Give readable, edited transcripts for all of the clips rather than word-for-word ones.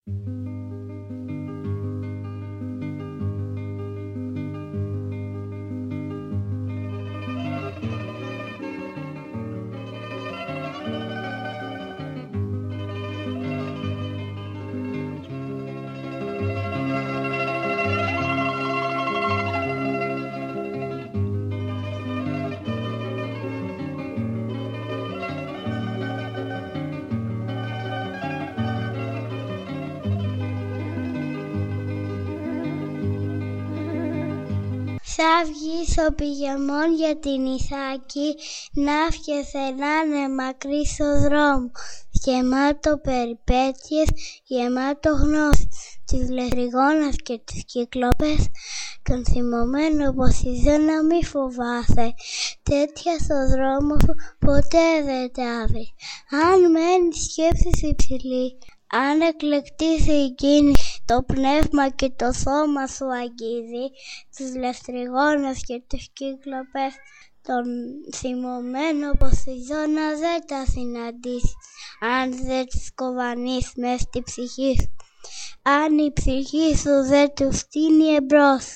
Θα βγει ο πηγεμόν για την Ιθάκη, να'ύγε θενάνε μακρύ στο δρόμο, γεμάτο περιπέτειες, γεμάτο γνώση, της Λεστριγόνας και της Κυκλοπές, τον θυμωμένο Ποσειδώνα μη φοβάσαι, τέτοια στο δρόμο σου ποτέ δεν τα βρεις. Αν μένεις σκέψης υψηλή, αν εκλεκτείς εκείνη, το πνεύμα και το σώμα σου αγγίζει, τις Λεστριγόνας και τις Κυκλοπές, τον θυμωμένο Ποσειδώνα δεν τα συναντήσεις, αν δεν τις κοβανείς μες στη ψυχή σου, αν η ψυχή σου δεν τους στείνει εμπρός.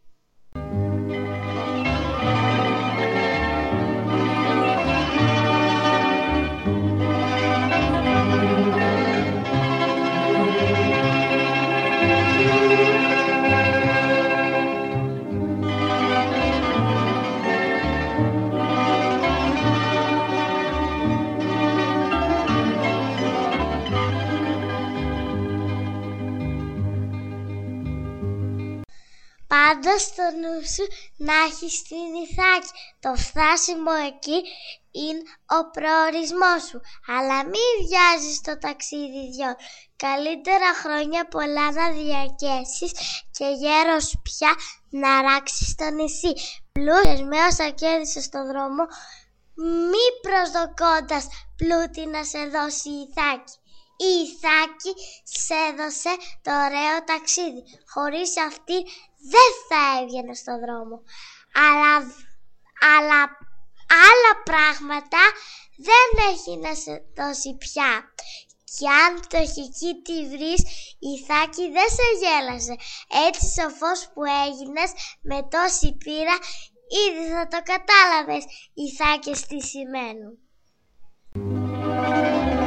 Πάντως στο νου σου να έχεις την Ιθάκη, το φτάσιμο εκεί είναι ο προορισμός σου. Αλλά μη βιάζεις το ταξίδι δυο, καλύτερα χρόνια πολλά να διακαίσεις και γέρος πια να ράξεις το νησί. Πλούσιες με όσα κέρδισες στο δρόμο, μη προσδοκώντας πλούτη να σε δώσει η Ιθάκη. Η Ιθάκη σε έδωσε το ωραίο ταξίδι. Χωρίς αυτή δεν θα έβγαινε στο δρόμο. Αλλά άλλα πράγματα δεν έχει να σε δώσει πια. Κι αν πτωχική τη βρεις, η Ιθάκη δεν σε γέλασε. Έτσι σοφός που έγινες με τόση πείρα, ήδη θα το κατάλαβες Ιθάκες τι σημαίνουν.